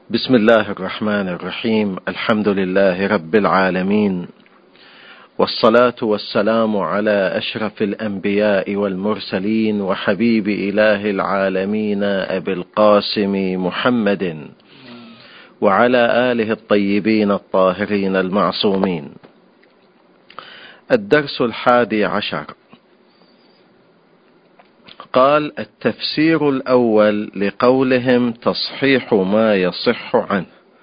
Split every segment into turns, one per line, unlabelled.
بسم الله الرحمن الرحيم. الحمد لله رب العالمين، والصلاة والسلام على أشرف الأنبياء والمرسلين وحبيب إله العالمين أبي القاسم محمد وعلى آله الطيبين الطاهرين المعصومين. الدرس 11. قال: التفسير الأول لقولهم تصحيح ما يصح عنه.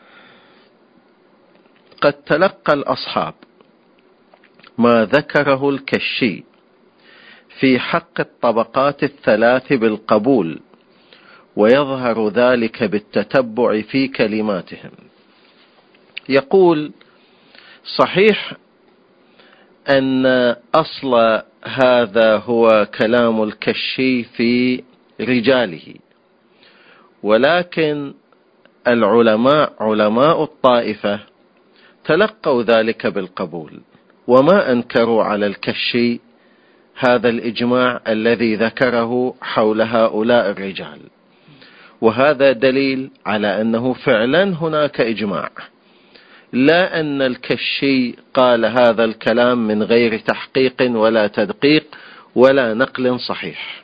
قد تلقى الأصحاب ما ذكره الكشي في حق الطبقات الثلاث بالقبول، ويظهر ذلك بالتتبع في كلماتهم. يقول: صحيح أن أصل هذا هو كلام الكشي في رجاله، ولكن علماء الطائفة تلقوا ذلك بالقبول، وما أنكروا على الكشي هذا الإجماع الذي ذكره حول هؤلاء الرجال، وهذا دليل على أنه فعلا هناك إجماع، لا أن الكشي قال هذا الكلام من غير تحقيق ولا تدقيق ولا نقل صحيح.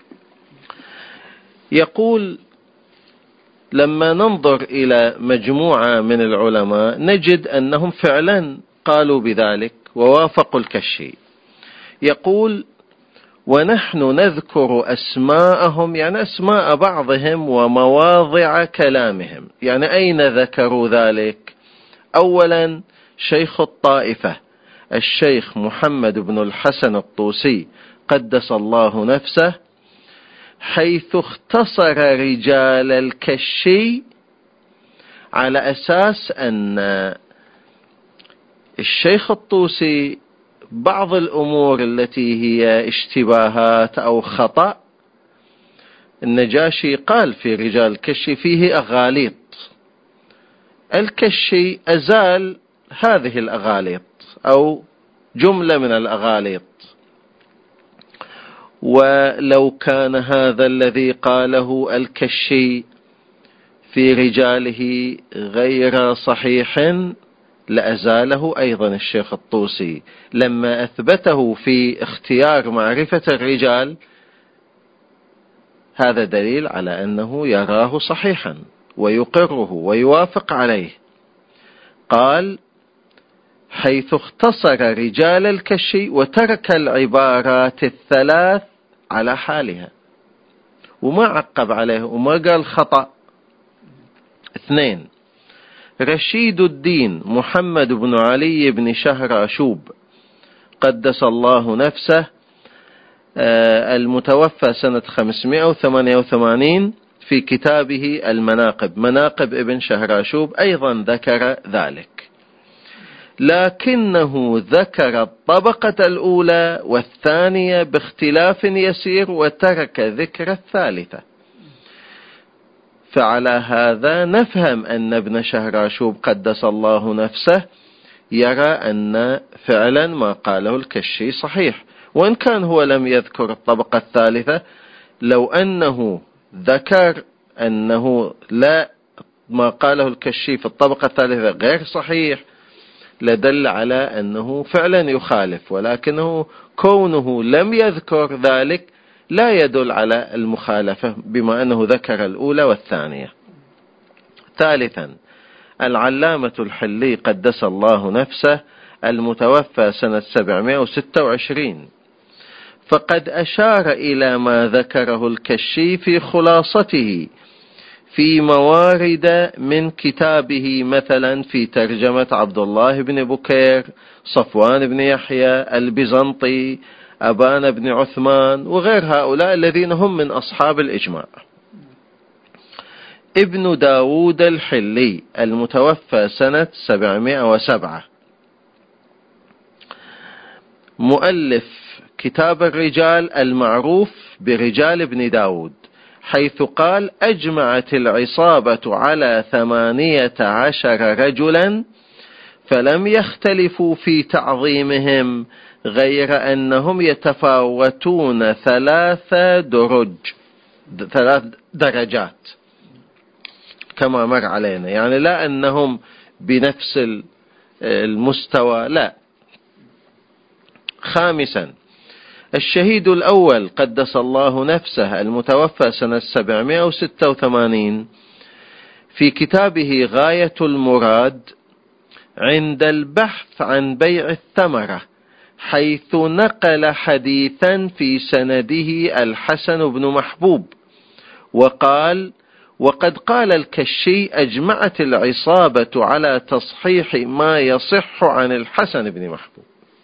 يقول: لما ننظر إلى مجموعة من العلماء نجد أنهم فعلا قالوا بذلك ووافقوا الكشي. يقول: ونحن نذكر أسماءهم، يعني أسماء بعضهم ومواضع كلامهم. يعني أين ذكروا ذلك؟ أولا شيخ الطائفة الشيخ محمد بن الحسن الطوسي قدس الله نفسه، حيث اختصر رجال الكشي على أساس أن الشيخ الطوسي بعض الأمور التي هي اشتباهات أو خطأ، النجاشي قال في رجال الكشي فيه أغاليط، الكشي أزال هذه الأغاليط أو جملة من الأغاليط. ولو كان هذا الذي قاله الكشي في رجاله غير صحيح لأزاله أيضا الشيخ الطوسي، لما أثبته في اختيار معرفة الرجال. هذا دليل على أنه يراه صحيحا ويقره ويوافق عليه. قال: حيث اختصر رجال الكشي وترك العبارات الثلاث على حالها، وما عقب عليه وما قال خطأ. 2. رشيد الدين محمد بن علي بن شهراشوب قدس الله نفسه، المتوفى سنة 588، في كتابه المناقب، مناقب ابن شهراشوب، أيضا ذكر ذلك، لكنه ذكر الطبقة الأولى والثانية باختلاف يسير وترك ذكر الثالثة. فعلى هذا نفهم أن ابن شهراشوب قدس الله نفسه يرى أن فعلا ما قاله الكشي صحيح، وإن كان هو لم يذكر الطبقة الثالثة. لو أنه ذكر أنه لا، ما قاله الكشي في الطبقة الثالثة غير صحيح، لدل على أنه فعلا يخالف، ولكنه كونه لم يذكر ذلك لا يدل على المخالفة، بما أنه ذكر الأولى والثانية. 3. العلامة الحلي قدس الله نفسه، المتوفى سنة 726، فقد أشار إلى ما ذكره الكشي في خلاصته في موارد من كتابه، مثلا في ترجمة عبد الله بن بكير، صفوان بن يحيى البيزنطي، أبان بن عثمان، وغير هؤلاء الذين هم من أصحاب الإجماع. ابن داود الحلي المتوفى سنة 707، مؤلف كتاب الرجال المعروف برجال ابن داود، حيث قال: أجمعت العصابة على 18 رجلا، فلم يختلفوا في تعظيمهم غير أنهم يتفاوتون 3 درجات. كما مر علينا، يعني لا أنهم بنفس المستوى، لا. خامسا، الشهيد الأول قدس الله نفسه المتوفى سنة 786 في كتابه غاية المراد عند البحث عن بيع الثمرة، حيث نقل حديثا في سنده الحسن بن محبوب وقال: وقد قال الكشي أجمعت العصابة على تصحيح ما يصح عن الحسن بن محبوب.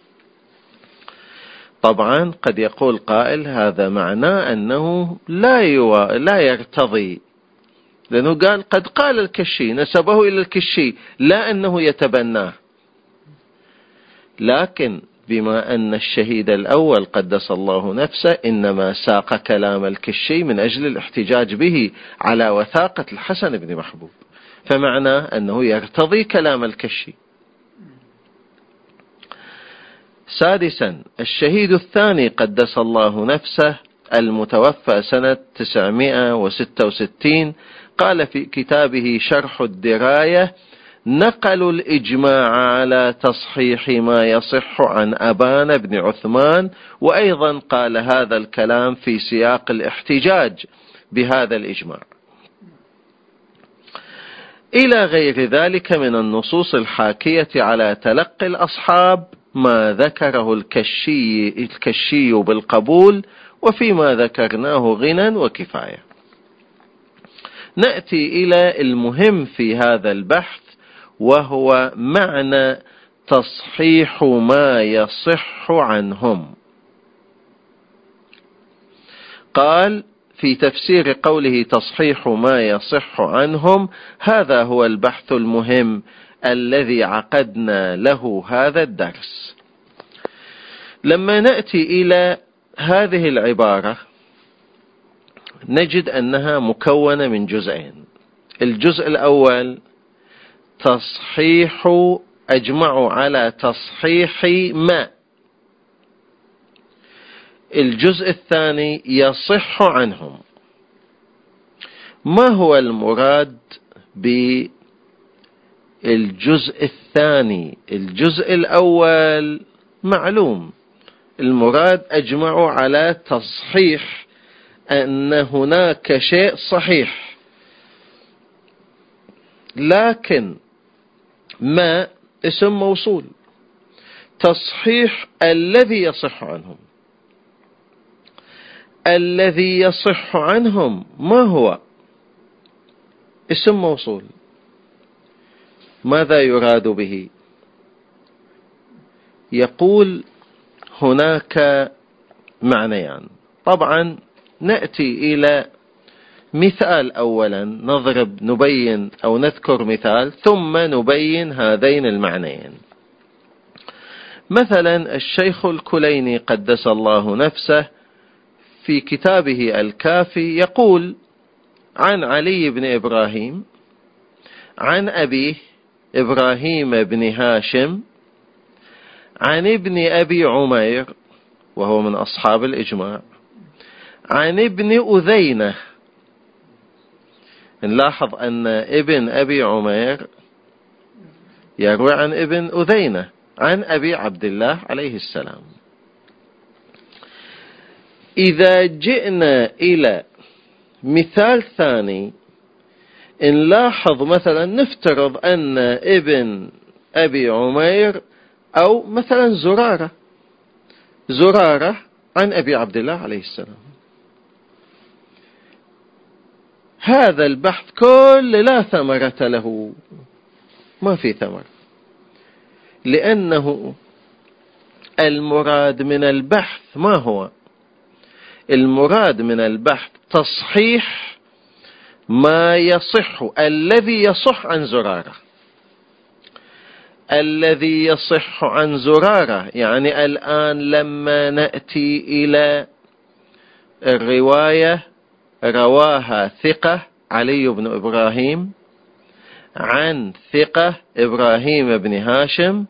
طبعا قد يقول قائل هذا معناه أنه لا يرتضي، لأنه قد قال الكشي، نسبه إلى الكشي، لا أنه يتبناه. لكن بما أن الشهيد الأول قدس الله نفسه إنما ساق كلام الكشي من أجل الاحتجاج به على وثاقة الحسن بن محبوب، فمعناه أنه يرتضي كلام الكشي. سادسا، الشهيد الثاني قدس الله نفسه المتوفى سنة 966 قال في كتابه شرح الدراية: نقلوا الإجماع على تصحيح ما يصح عن أبان بن عثمان، وأيضا قال هذا الكلام في سياق الاحتجاج بهذا الإجماع، إلى غير ذلك من النصوص الحاكية على تلقي الأصحاب ما ذكره الكشي بالقبول، وفيما ذكرناه غنى وكفاية. نأتي إلى المهم في هذا البحث، وهو معنى تصحيح ما يصح عنهم. قال في تفسير قوله تصحيح ما يصح عنهم: هذا هو البحث المهم الذي عقدنا له هذا الدرس. لما نأتي إلى هذه العبارة نجد أنها مكونة من جزئين. الجزء الأول تصحيح، أجمعوا على تصحيح ما. الجزء الثاني يصح عنهم. ما هو المراد بالجزء الثاني؟ الجزء الأول معلوم، المراد أجمعوا على تصحيح أن هناك شيء صحيح، لكن ما اسم موصول، تصحيح الذي يصح عنهم. الذي يصح عنهم ما هو؟ اسم موصول. ماذا يراد به؟ يقول هناك معنيان. طبعا نأتي إلى مثال أولا، نبين أو نذكر مثال ثم نبين هذين المعنيين. مثلا الشيخ الكليني قدس الله نفسه في كتابه الكافي يقول عن علي بن إبراهيم عن أبيه إبراهيم بن هاشم عن ابن أبي عمير وهو من أصحاب الإجماع عن ابن أذينة. نلاحظ أن ابن أبي عمير يروي عن ابن أذينة عن أبي عبد الله عليه السلام. إذا جئنا إلى مثال ثاني نلاحظ مثلا نفترض أن ابن أبي عمير أو مثلا زرارة عن أبي عبد الله عليه السلام. هذا البحث كل لا ثمرة له، ما في ثمر، لأنه المراد من البحث ما هو؟ المراد من البحث تصحيح ما يصح، الذي يصح عن زرارة. الذي يصح عن زرارة يعني الآن لما نأتي إلى الرواية رواها ثقة علي بن إبراهيم عن ثقة إبراهيم بن هاشم،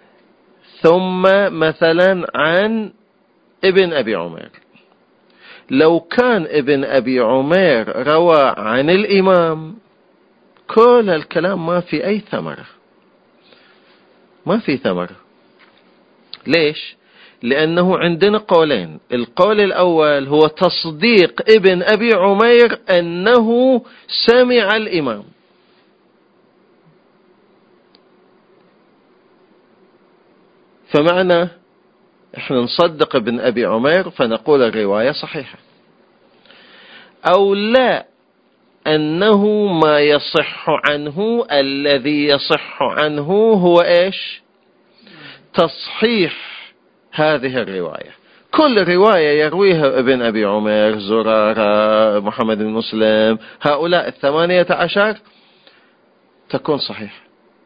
ثم مثلا عن ابن أبي عمير. لو كان ابن أبي عمير روى عن الإمام كل الكلام ما في أي ثمرة، ما في ثمرة. ليش؟ لأنه عندنا قولين. القول الأول هو تصديق ابن أبي عمير أنه سمع الإمام، فمعنى احنا نصدق ابن أبي عمير فنقول الرواية صحيحة. أو لا، أنه ما يصح عنه، الذي يصح عنه هو إيش؟ تصحيح هذه الرواية. كل رواية يرويها ابن أبي عمير، زرارة، محمد بن مسلم، هؤلاء 18 تكون صحيحة.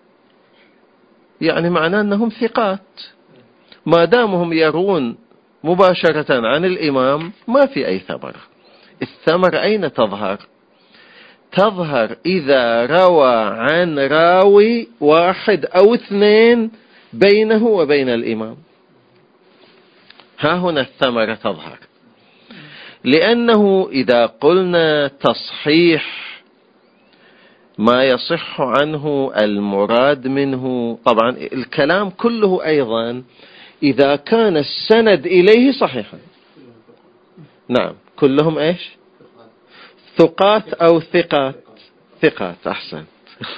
يعني معناه أنهم ثقات، ما دامهم يرون مباشرة عن الإمام ما في أي ثمرة. الثمرة أين تظهر؟ تظهر إذا روى عن راوي واحد أو اثنين بينه وبين الإمام، ها هنا الثمرة تظهر. لأنه إذا قلنا تصحيح ما يصح عنه المراد منه، طبعا الكلام كله أيضا إذا كان السند إليه صحيحا. نعم، كلهم إيش؟ ثقات أو ثقات؟ ثقات، أحسن.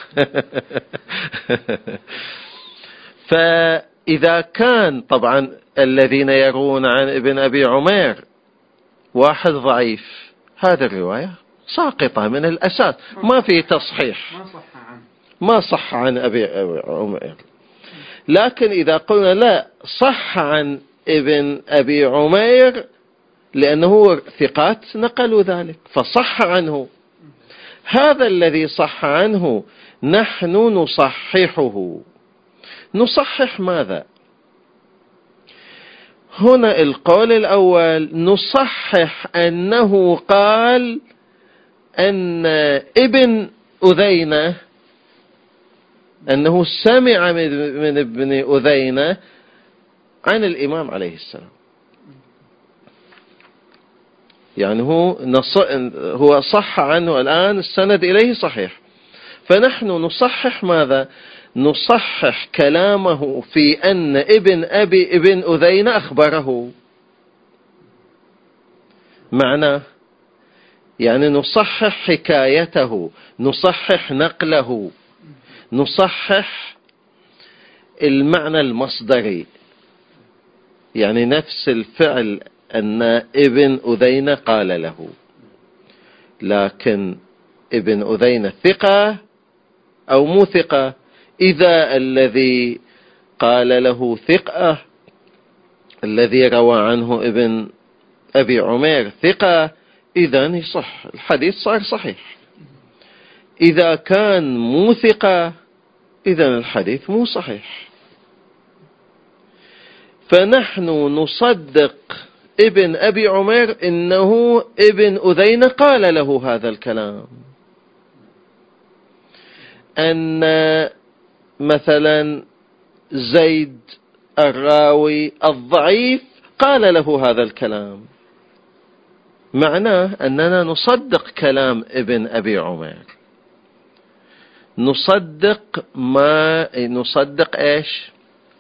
فإذا كان طبعا الذين يرون عن ابن أبي عمير واحد ضعيف، هذه الرواية ساقطة من الأساس، ما في تصحيح، ما صح عن أبي عمير. لكن إذا قلنا لا، صح عن ابن أبي عمير لأنه ثقات نقلوا ذلك فصح عنه، هذا الذي صح عنه نحن نصححه. نصحح ماذا؟ هنا القول الأول نصحح أنه قال أن ابن أذينة، أنه سمع من ابن أذينة عن الإمام عليه السلام. يعني هو صح عنه الآن، السند إليه صحيح، فنحن نصحح ماذا؟ نصحح كلامه في أن ابن أذينة أخبره. معناه يعني نصحح حكايته، نصحح نقله، نصحح المعنى المصدري، يعني نفس الفعل أن ابن أذينة قال له. لكن ابن أذينة ثقة أو مو ثقة؟ إذا الذي قال له ثقة، الذي روى عنه ابن أبي عمير ثقة، إذن يصح الحديث، صار صحيح. إذا كان مو ثقة إذن الحديث مو صحيح. فنحن نصدق ابن أبي عمير إنه ابن أذينة قال له هذا الكلام، أن مثلا زيد الراوي الضعيف قال له هذا الكلام. معناه أننا نصدق كلام ابن أبي عمير، نصدق إيش؟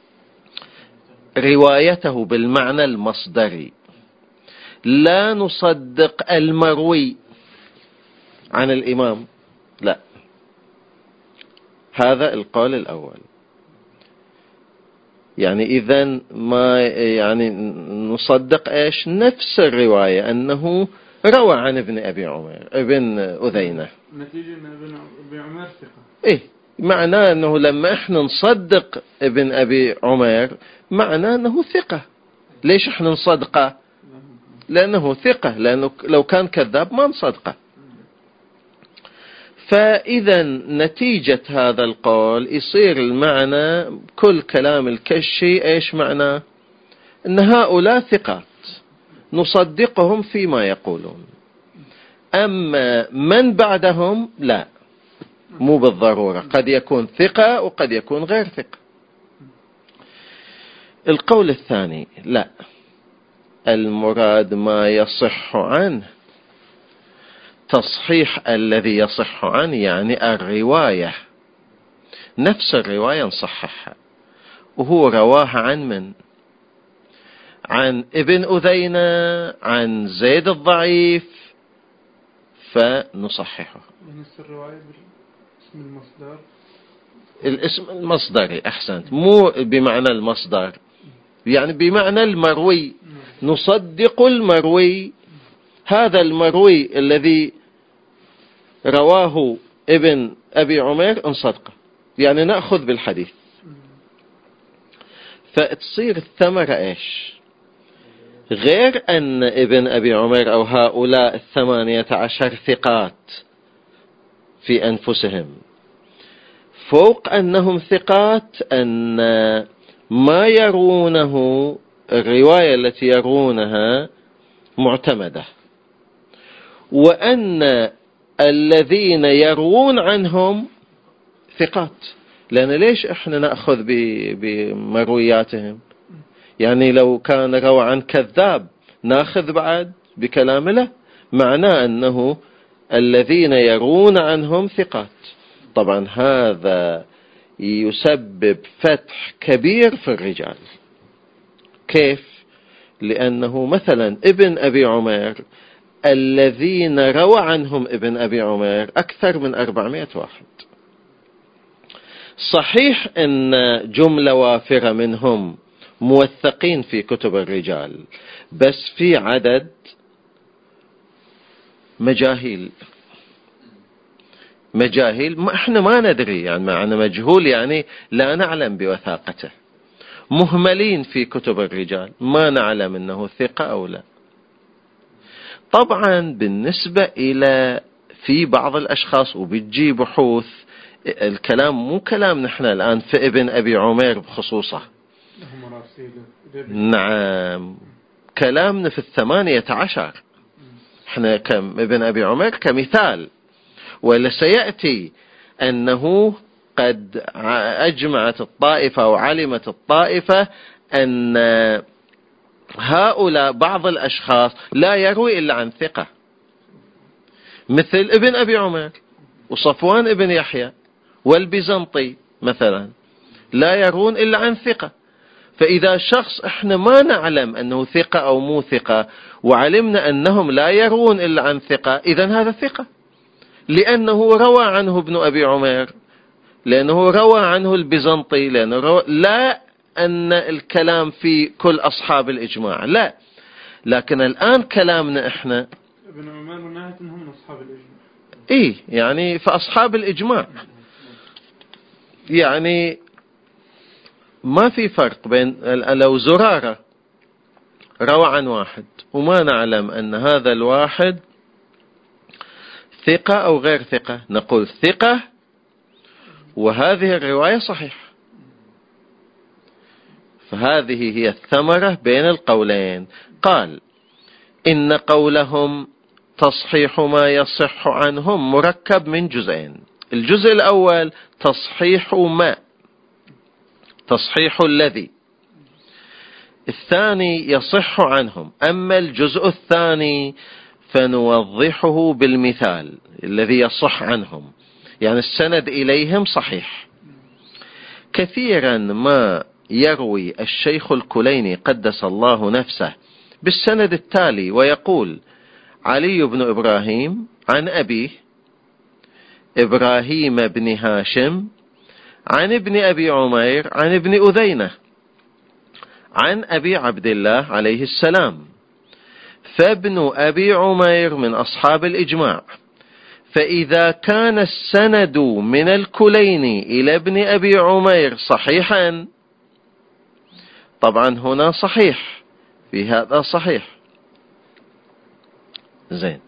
روايته بالمعنى المصدري، لا نصدق المروي عن الإمام، لا. هذا القول الأول. يعني إذن ما يعني نصدق إيش؟ نفس الرواية أنه روى عن ابن أبي عمير، ابن أذينة،
نتيجة من ابن أبي عمير ثقة.
إيه، معناه أنه لما إحنا نصدق ابن أبي عمير معناه أنه ثقة. ليش إحنا نصدقه؟ لأنه ثقة، لأنه لو كان كذاب ما نصدقه. فإذا نتيجة هذا القول يصير المعنى كل كلام الكشي إيش معناه؟ أن هؤلاء ثقات نصدقهم فيما يقولون، أما من بعدهم لا، مو بالضرورة، قد يكون ثقة وقد يكون غير ثقة. القول الثاني لا، المراد ما يصح عنه. تصحيح الذي يصح عنه يعني الرواية، نفس الرواية نصححها، وهو رواها عن من؟ عن ابن أذينة، عن زيد الضعيف، فنصححه.
نفس الرواية باسم المصدر،
الاسم المصدري، أحسنت، مو بمعنى المصدر، يعني بمعنى المروي. نصدق المروي، هذا المروي الذي رواه ابن أبي عمير نصدقه، يعني نأخذ بالحديث. فتصير الثمرة إيش؟ غير أن ابن أبي عمير أو هؤلاء 18 ثقات في أنفسهم، فوق أنهم ثقات، أن ما يرونه، الرواية التي يرونها معتمدة، وأن الذين يروون عنهم ثقات. لأن ليش إحنا نأخذ بمروياتهم؟ يعني لو كان روى عن كذاب ناخذ بعد بكلام له؟ معناه أنه الذين يروون عنهم ثقات. طبعا هذا يسبب فتح كبير في الرجال. كيف؟ لأنه مثلا ابن أبي عمير الذين روى عنهم ابن أبي عمير أكثر من 400 واحد. صحيح أن جملة وافرة منهم موثقين في كتب الرجال، بس في عدد مجاهيل ما احنا ما ندري، يعني معنى مجهول يعني لا نعلم بوثاقته، مهملين في كتب الرجال، ما نعلم انه ثقة او لا. طبعا بالنسبة الى في بعض الاشخاص، وبتجي بحوث، الكلام مو كلام نحن الان في ابن ابي عمير بخصوصه، نعم، كلامنا في 18. احنا ابن أبي عمير كمثال، ولا سيأتي أنه قد أجمعت الطائفة وعلمت الطائفة أن هؤلاء بعض الأشخاص لا يروي إلا عن ثقة، مثل ابن أبي عمير وصفوان ابن يحيى والبيزنطي مثلا، لا يرون إلا عن ثقة. فإذا شخص احنا ما نعلم أنه ثقة أو مو ثقة، وعلمنا أنهم لا يروون إلا عن ثقة، إذن هذا ثقة، لأنه روى عنه ابن أبي عمير، لأنه روى عنه البيزنطي، لأنه لا أن الكلام في كل أصحاب الإجماع، لا. لكن الآن كلامنا احنا
ابن عمير ونهت أنهم من أصحاب الإجماع،
إيه يعني فأصحاب الإجماع، يعني ما في فرق بين لو زرارة روى عن واحد وما نعلم أن هذا الواحد ثقة أو غير ثقة، نقول ثقة وهذه الرواية صحيحة. فهذه هي الثمرة بين القولين. قال إن قولهم تصحيح ما يصح عنهم مركب من جزئين. الجزء الأول تصحيح ما، تصحيح الذي. الثاني يصح عنهم. أما الجزء الثاني فنوضحه بالمثال الذي يصح عنهم، يعني السند إليهم صحيح. كثيرا ما يروي الشيخ الكليني قدس الله نفسه بالسند التالي ويقول: علي بن إبراهيم عن أبيه إبراهيم بن هاشم عن ابن أبي عمير عن ابن أذينة عن أبي عبد الله عليه السلام. فابن أبي عمير من أصحاب الإجماع، فإذا كان السند من الكليني إلى ابن أبي عمير صحيحا، طبعا هنا صحيح، في هذا صحيح، زين،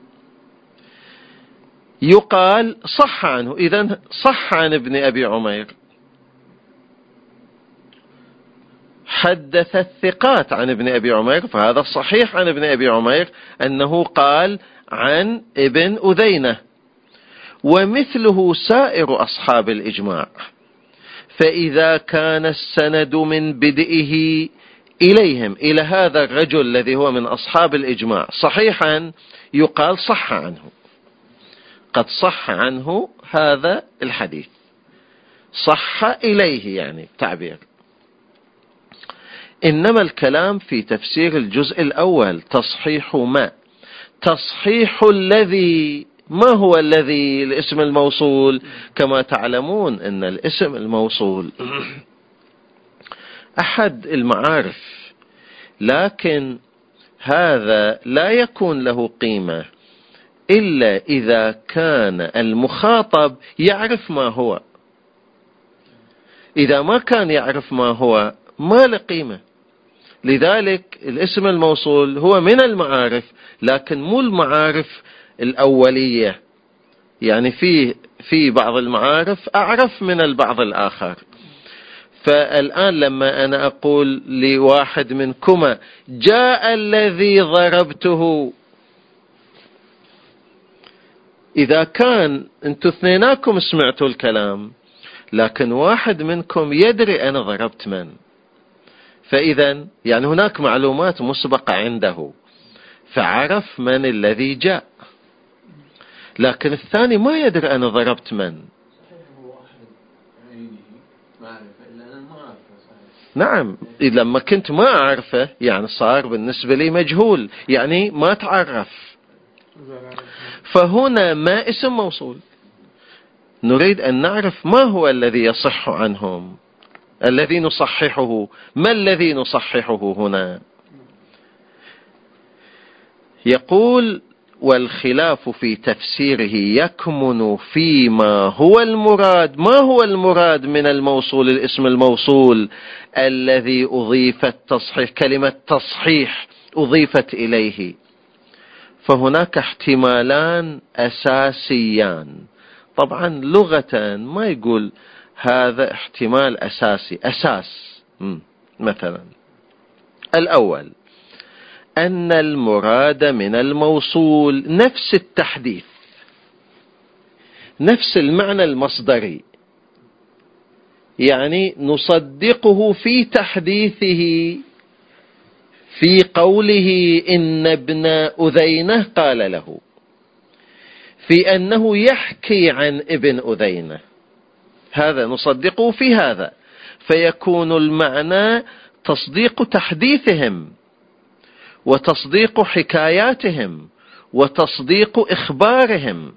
يقال صح عنه، إذن صح عن ابن أبي عمير، حدث الثقات عن ابن أبي عمير، فهذا صحيح عن ابن أبي عمير أنه قال عن ابن أذينة. ومثله سائر أصحاب الإجماع، فإذا كان السند من بدئه إليهم، إلى هذا الرجل الذي هو من أصحاب الإجماع صحيحا، يقال صح عنه، قد صح عنه هذا الحديث، صح إليه يعني تعبير. إنما الكلام في تفسير الجزء الأول تصحيح ما، تصحيح الذي، ما هو الذي؟ الاسم الموصول. كما تعلمون أن الاسم الموصول أحد المعارف، لكن هذا لا يكون له قيمة إلا إذا كان المخاطب يعرف ما هو. إذا ما كان يعرف ما هو ما له قيمة. لذلك الاسم الموصول هو من المعارف، لكن مو المعارف الأولية، يعني في بعض المعارف أعرف من البعض الآخر. فالآن لما أنا أقول لواحد منكما جاء الذي ضربته، إذا كان أنتوا اثنيناكم سمعتوا الكلام، لكن واحد منكم يدري أنا ضربت من، فإذا يعني هناك معلومات مسبقة عنده، فعرف من الذي جاء، لكن الثاني ما يدري أنا ضربت من. نعم، إذا لما كنت ما أعرفه يعني صار بالنسبة لي مجهول، يعني ما تعرف. فهنا ما اسم موصول، نريد أن نعرف ما هو الذي يصح عنهم، الذي نصححه، ما الذي نصححه هنا. يقول والخلاف في تفسيره يكمن فيما هو المراد. ما هو المراد من الموصول؟ الاسم الموصول الذي أضيف التصحيح، كلمة تصحيح أضيفت إليه. فهناك احتمالان أساسيان، طبعا لغة ما يقول هذا احتمال أساسي، أساس. مثلا الأول أن المراد من الموصول نفس التحديث، نفس المعنى المصدري، يعني نصدقه في تحديثه في قوله إن ابن أذينة قال له، في أنه يحكي عن ابن أذينة، هذا نصدقه في هذا. فيكون المعنى تصديق تحديثهم، وتصديق حكاياتهم، وتصديق إخبارهم،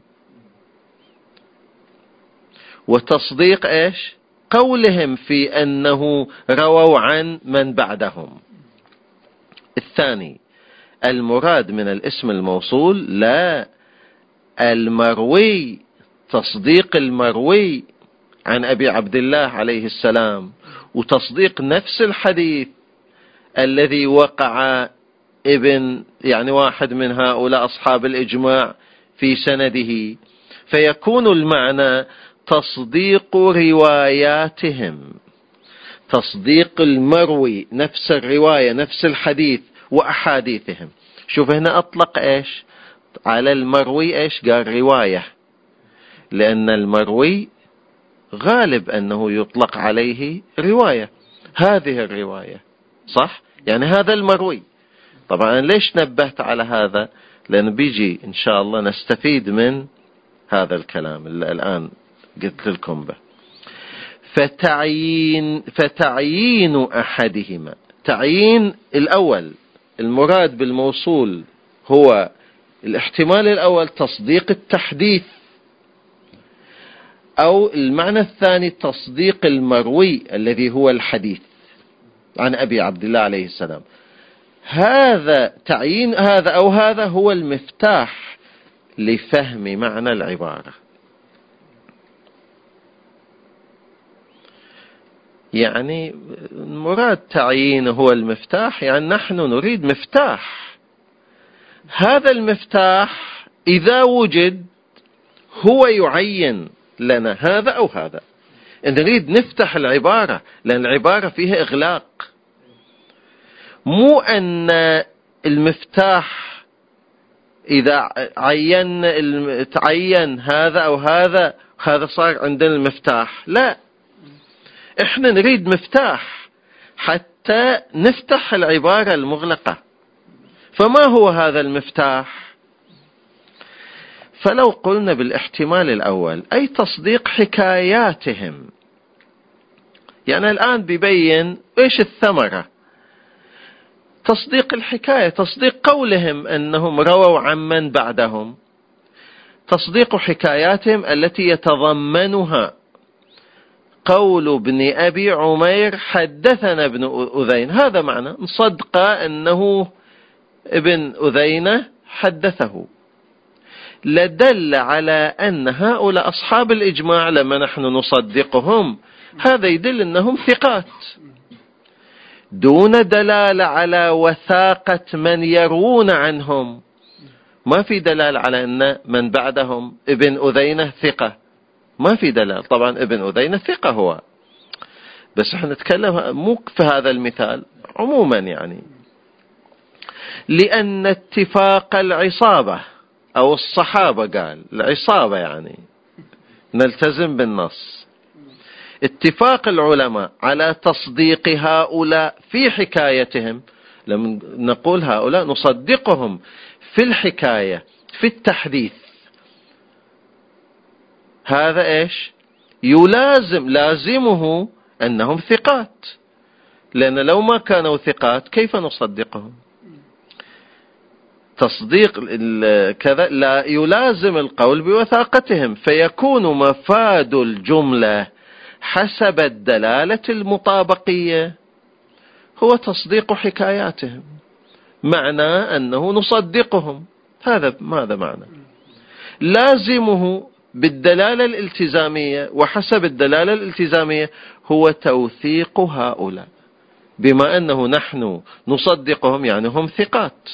وتصديق إيش؟ قولهم في أنه رووا عن من بعدهم. الثاني المراد من الاسم الموصول لا المروي، تصديق المروي عن أبي عبد الله عليه السلام، وتصديق نفس الحديث الذي وقع ابن يعني واحد من هؤلاء أصحاب الإجماع في سنده. فيكون المعنى تصديق رواياتهم، تصديق المروي، نفس الرواية نفس الحديث وأحاديثهم. شوف هنا أطلق إيش على المروي؟ إيش قال؟ رواية، لأن المروي غالب أنه يطلق عليه رواية، هذه الرواية صح، يعني هذا المروي. طبعا ليش نبهت على هذا؟ لأن بيجي إن شاء الله نستفيد من هذا الكلام اللي الآن قلت لكم به. فتعيين أحدهما، تعيين الأول المراد بالموصول هو الاحتمال الأول تصديق التحديث، أو المعنى الثاني تصديق المروي الذي هو الحديث عن أبي عبد الله عليه السلام. هذا تعيين هذا أو هذا هو المفتاح لفهم معنى العبارة. يعني مراد تعيين هو المفتاح، يعني نحن نريد مفتاح، هذا المفتاح إذا وجد هو يعين لنا هذا أو هذا. نريد نفتح العبارة، لأن العبارة فيها إغلاق، مو أن المفتاح إذا تعين هذا أو هذا صار عندنا المفتاح. لا، إحنا نريد مفتاح حتى حتى نفتح العبارة المغلقة. فما هو هذا المفتاح؟ فلو قلنا بالاحتمال الأول أي تصديق حكاياتهم، يعني الآن بيبين إيش الثمرة. تصديق الحكاية، تصديق قولهم أنهم رووا عمن بعدهم، تصديق حكاياتهم التي يتضمنها قول ابن أبي عمير حدثنا ابن أذين. هذا معنى نصدق أنه ابن أذينة حدثه. لدل على أن هؤلاء أصحاب الإجماع لما نحن نصدقهم هذا يدل أنهم ثقات، دون دلالة على وثاقة من يروون عنهم. ما في دلالة على أن من بعدهم ابن أذينة ثقة، ما في دلالة. طبعا ابن أذينة ثقة هو، بس احنا نتكلم مو في هذا المثال عموما، يعني لأن اتفاق العصابة أو الصحابة، قال العصابة يعني نلتزم بالنص، اتفاق العلماء على تصديق هؤلاء في حكايتهم. لما نقول هؤلاء نصدقهم في الحكاية في التحديث، هذا إيش لازمه أنهم ثقات، لأن لو ما كانوا ثقات كيف نصدقهم؟ تصديق كذا لا يلازم القول بوثاقتهم، فيكون مفاد الجملة حسب الدلالة المطابقية هو تصديق حكاياتهم، معنى أنه نصدقهم. هذا ماذا معنى؟ لازمه بالدلالة الالتزامية وحسب الدلالة الالتزامية هو توثيق هؤلاء، بما أنه نحن نصدقهم يعني هم ثقات،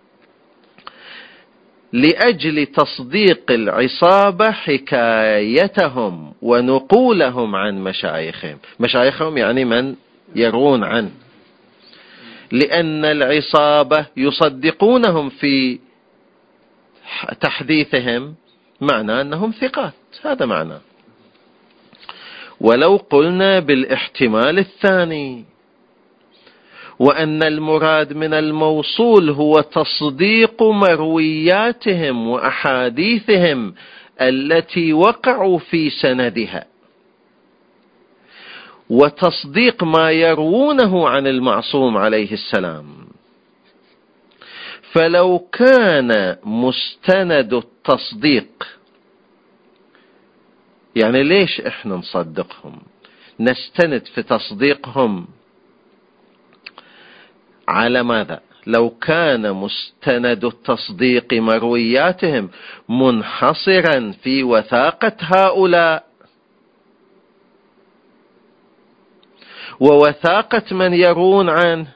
لأجل تصديق العصابة حكايتهم ونقولهم عن مشايخهم. مشايخهم يعني من يرون عنه، لأن العصابة يصدقونهم في تحديثهم، معنى أنهم ثقات. هذا معنى. ولو قلنا بالاحتمال الثاني وأن المراد من الموصول هو تصديق مروياتهم وأحاديثهم التي وقعوا في سندها، وتصديق ما يروونه عن المعصوم عليه السلام، فلو كان مستند التصديق، يعني ليش احنا نصدقهم؟ نستند في تصديقهم على ماذا؟ لو كان مستند التصديق مروياتهم منحصرا في وثاقة هؤلاء ووثاقة من يرون عنه،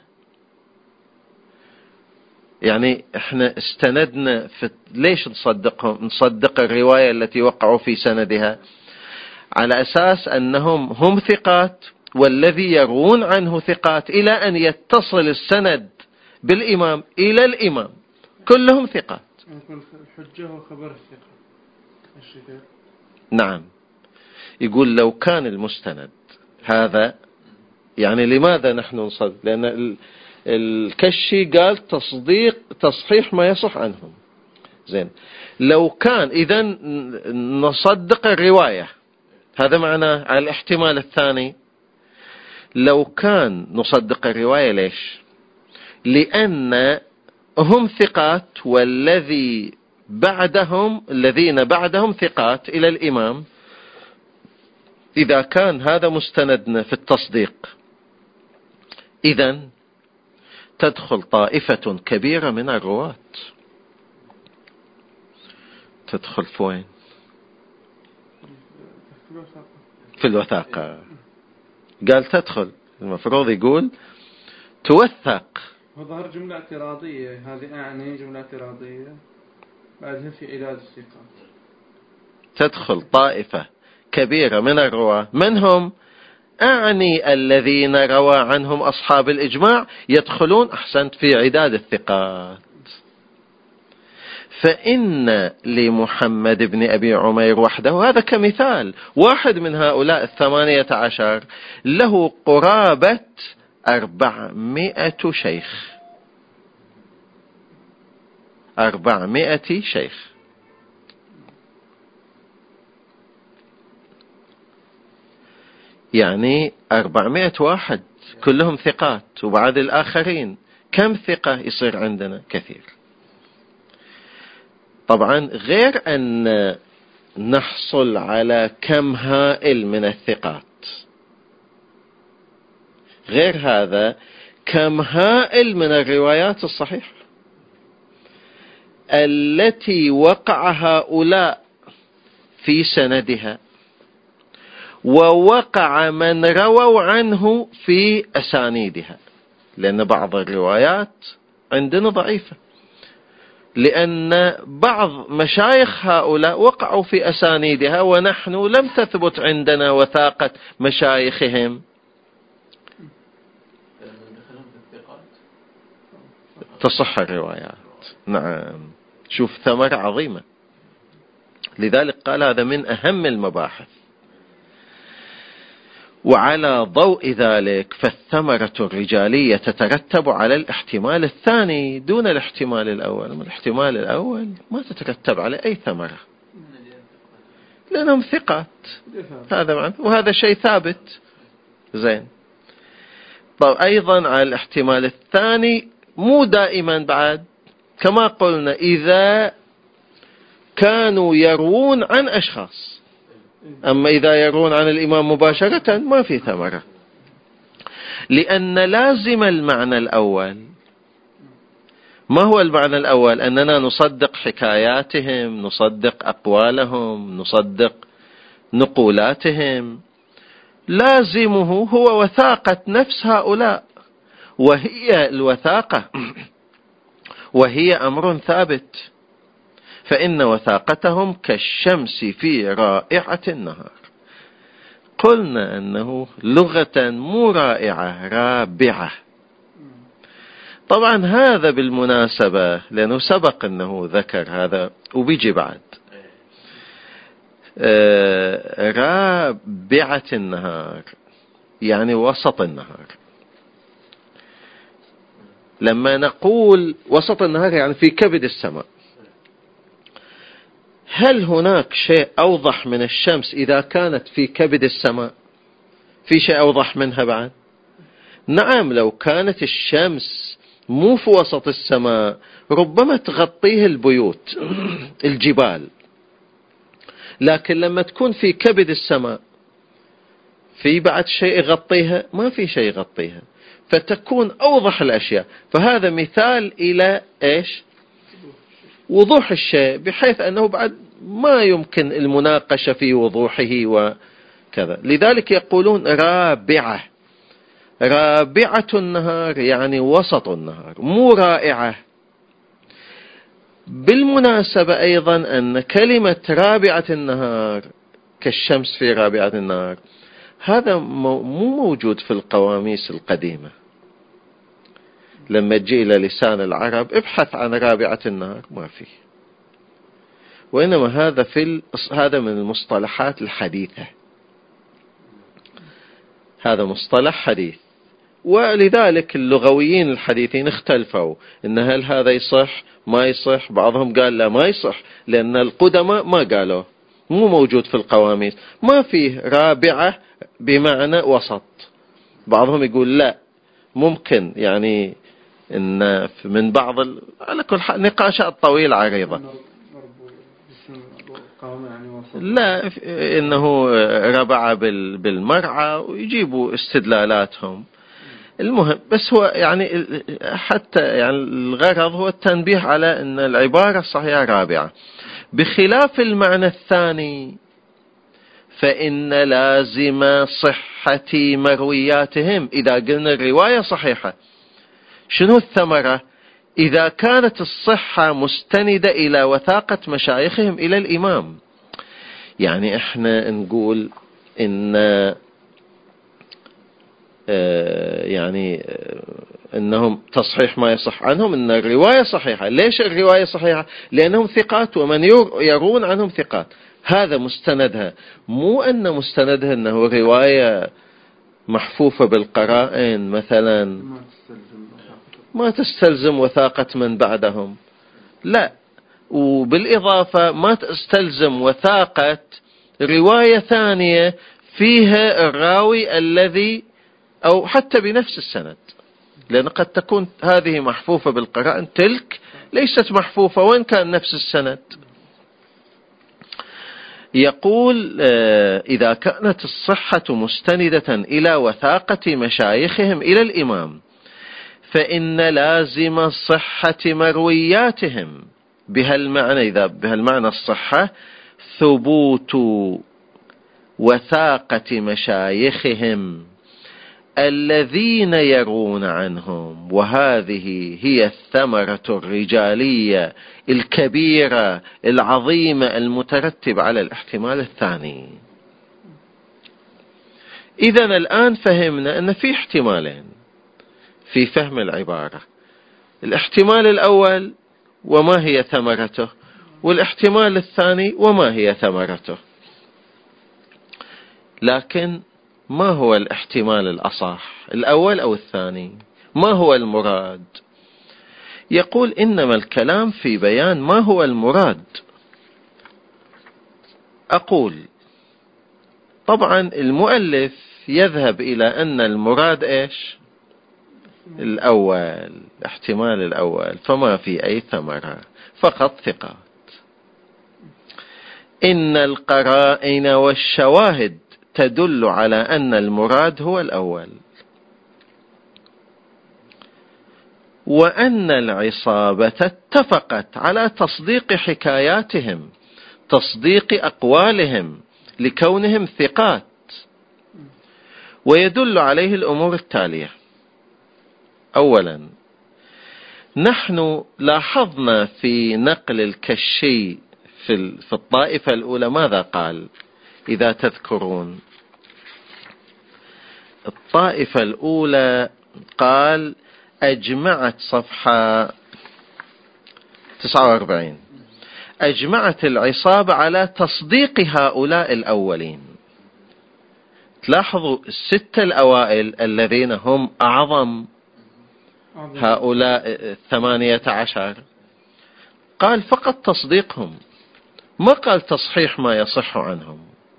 يعني احنا استندنا في ليش نصدقهم؟ نصدق الرواية التي وقعوا في سندها على أساس أنهم هم ثقات والذي يروون عنه ثقات، إلى أن يتصل السند بالإمام إلى الإمام كلهم ثقات.
الحجة وخبر الثقة.
نعم، يقول لو كان المستند هذا، يعني لماذا نحن نصدق؟ لأن الكشي قال تصحيح ما يصح عنهم. زين، لو كان إذن نصدق الرواية، هذا معناه على الاحتمال الثاني. لو كان نصدق الرواية ليش؟ لأن هم ثقات والذين بعدهم ثقات إلى الإمام. إذا كان هذا مستندنا في التصديق، إذن تدخل طائفة كبيرة من الرواة. تدخل فين؟ في الوثاقة. قال تدخل، المفروض يقول توثق.
وظهر جملة اعتراضية، هذه أعني جملة اعتراضية بعدها في عداد الثقات.
تدخل طائفة كبيرة من الرواة، من هم؟ أعني الذين روى عنهم أصحاب الإجماع يدخلون، أحسنت، في عداد الثقات. فإن لمحمد بن أبي عمير وحده، هذا كمثال، واحد من هؤلاء 18 له قرابة 400 شيخ، 400 شيخ. يعني 400 واحد كلهم ثقات، وبعد الآخرين كم ثقة يصير عندنا؟ كثير. طبعا غير أن نحصل على كم هائل من الثقات، غير هذا كم هائل من الروايات الصحيحة التي وقع هؤلاء في سندها، ووقع من رووا عنه في أسانيدها. لأن بعض الروايات عندنا ضعيفة، لأن بعض مشايخ هؤلاء وقعوا في أسانيدها، ونحن لم تثبت عندنا وثاقة مشايخهم. تصح الروايات. نعم. شوف ثمرة عظيمة. لذلك قال هذا من أهم المباحث. وعلى ضوء ذلك فالثمرة الرجالية تترتب على الاحتمال الثاني دون الاحتمال الأول. الاحتمال الأول ما تترتب على أي ثمرة لأنهم ثقات، هذا معنى، وهذا شيء ثابت. زين. طيب أيضا على الاحتمال الثاني مو دائما بعد، كما قلنا إذا كانوا يروون عن أشخاص، أما إذا يروون عن الإمام مباشرة ما في ثمرة، لأن لازم المعنى الأول. ما هو المعنى الأول؟ أننا نصدق حكاياتهم، نصدق أقوالهم، نصدق نقولاتهم. لازمه هو وثاقة نفس هؤلاء، وهي الوثاقة وهي أمر ثابت، فإن وثاقتهم كالشمس في رائعة النهار. قلنا أنه لغة مو رائعة، رابعة. طبعا هذا بالمناسبة لأنه سبق أنه ذكر هذا وبيجي بعد. رابعة النهار يعني وسط النهار. لما نقول وسط النهار يعني في كبد السماء، هل هناك شيء أوضح من الشمس إذا كانت في كبد السماء؟ في شيء أوضح منها بعد؟ نعم، لو كانت الشمس مو في وسط السماء ربما تغطيه البيوت الجبال، لكن لما تكون في كبد السماء في بعد شيء يغطيها؟ ما في شيء يغطيها، فتكون أوضح الأشياء. فهذا مثال إلى إيش؟ وضوح الشيء، بحيث أنه بعد ما يمكن المناقشة في وضوحه وكذا. لذلك يقولون رابعة. رابعة النهار يعني وسط النهار، مو رائعة. بالمناسبة أيضا أن كلمة رابعة النهار كالشمس في رابعة النهار هذا مو موجود في القواميس القديمة. لما تجي إلى لسان العرب ابحث عن رابعة النهار ما فيه، وإنما هذا من المصطلحات الحديثة، هذا مصطلح حديث. ولذلك اللغويين الحديثين اختلفوا إن هل هذا يصح ما يصح. بعضهم قال لا ما يصح، لأن القدماء ما قالوا، مو موجود في القواميس، ما فيه رابعة بمعنى وسط. بعضهم يقول لا ممكن، يعني إن من بعض على كل حال نقاشات طويلة عريضة. لا، إنه ربع بالمرعى ويجيبوا استدلالاتهم. المهم بس هو يعني حتى يعني الغرض هو التنبيه على أن العبارة الصحيحة رابعة. بخلاف المعنى الثاني فإن لازم صحة مروياتهم، إذا قلنا الرواية صحيحة شنو الثمرة؟ إذا كانت الصحة مستندة إلى وثاقة مشايخهم إلى الإمام. يعني إحنا نقول إن يعني إنهم تصحيح ما يصح عنهم إن الرواية صحيحة. ليش الرواية صحيحة؟ لأنهم ثقات، ومن يرون عنهم ثقات، هذا مستندها. مو أن مستندها أنه رواية محفوفة بالقرائن مثلا ما تستلزم وثاقة من بعدهم، لا، وبالإضافة ما تستلزم وثاقة رواية ثانية فيها الراوي الذي أو حتى بنفس السند، لأن قد تكون هذه محفوفة بالقرائن، تلك ليست محفوفة وإن كان نفس السند. يقول إذا كانت الصحة مستندة إلى وثاقة مشايخهم إلى الإمام فإن لازم صحة مروياتهم بها المعنى، إذا بها المعنى الصحة، ثبوت وثاقة مشايخهم الذين يرون عنهم، وهذه هي الثمرة الرجالية الكبيرة العظيمة المترتب على الاحتمال الثاني. إذن الآن فهمنا أن في احتمالين في فهم العبارة: الاحتمال الأول وما هي ثمرته، والاحتمال الثاني وما هي ثمرته. لكن ما هو الاحتمال الأصح، الأول أو الثاني؟ ما هو المراد؟ يقول إنما الكلام في بيان ما هو المراد. أقول طبعا المؤلف يذهب إلى أن المراد إيش؟ الأول، احتمال الأول، فما في أي ثمرة، فقط ثقات. إن القرائن والشواهد تدل على أن المراد هو الأول، وأن العصابة اتفقت على تصديق حكاياتهم، تصديق أقوالهم لكونهم ثقات. ويدل عليه الأمور التالية: أولا، نحن لاحظنا في نقل الكشي في الطائفة الأولى ماذا قال؟ إذا تذكرون الطائفة الأولى قال أجمعت صفحة 49 أجمعت العصابة على تصديق هؤلاء الأولين. تلاحظوا الستة الأوائل الذين هم أعظم هؤلاء 18 قال فقط تصديقهم، ما قال تصحيح ما يصح عنهم.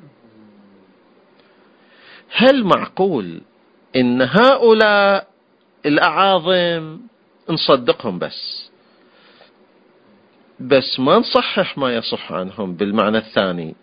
هل معقول إن هؤلاء الأعاظم نصدقهم بس ما نصحح ما يصح عنهم بالمعنى الثاني؟